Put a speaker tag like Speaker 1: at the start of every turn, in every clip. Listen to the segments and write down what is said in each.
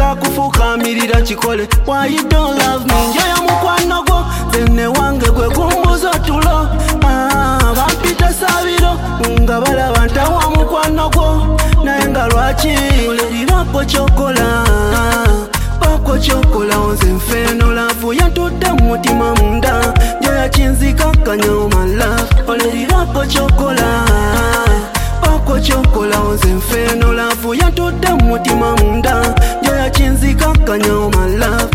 Speaker 1: kufukamirira kikole. Why you don't love me? Njoya mukwano gwo zenne wange gwe kumbuza tulo. Bampita sabiro nga balaba ntawa mukwano gwo naye nga lwaki oleri bako kyokola bako kyokola onze nfeno lavu yatudde mumutima munda njoya kinzikakkanya my love oleri bako kyokola bako kyokola onze nfeno lavu yatudde mumutima munda njoya kinzikakkanya my love.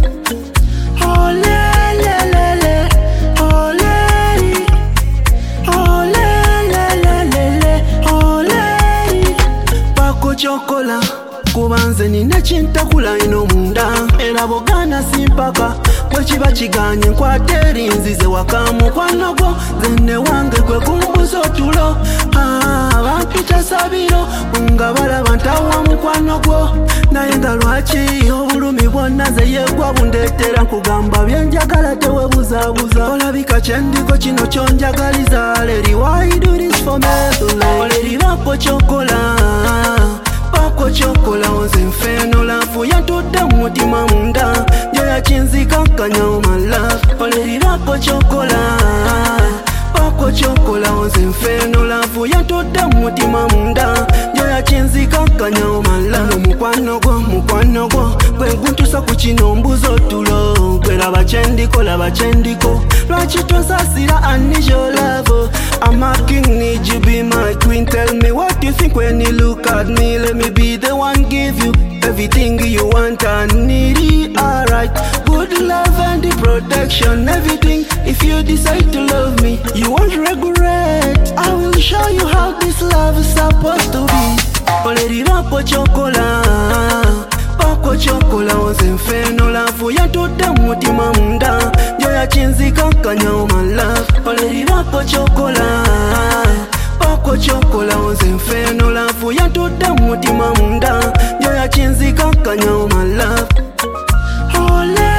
Speaker 1: Chokola kubanze nina kintakula ino munda era bogana simpaka bwekiba kiganye nkwateri nzize wakamu kwanogo zenne wange gwe kumbuza otulo. Bampita sabiro nga balaba ntawa mukwano gwo naye nga lwaki obulumi bwonna ze yegwa bundeetera nkugamba byenjagala tewebuzaabuza olabika kyendiko kino kyonjagaliza leri why you do this for me oleri bako kyokola bako kyokola onze nfeno lavu yatudde mumutima munda njoya kinzikakkanya my love oleri bako kyokola bako kyokola onze nfeno lavu yatudde mumutima munda njoya kinzikakkanya my love. Mukwano gwo gwe nkuntusa ku kino mbuza otulo gwe laba kyendiko lwaki tosasira I need your love. I'm a king, need you be my queen. Tell me what you think when you look at me. Let me be the one, give you everything you want and need it. Alright, good love and the protection, everything. If you decide to love me, you won't regret. I will show you how this love is supposed to be. Oleri bako kyokola bako kyokola onze nfeno lavu yatudde mumutima munda njoya kinzikakkanya my love oleri bako kyokola bako kyokola onze nfeno lavu yatudde mumutima munda njoya kinzikakkanya my love.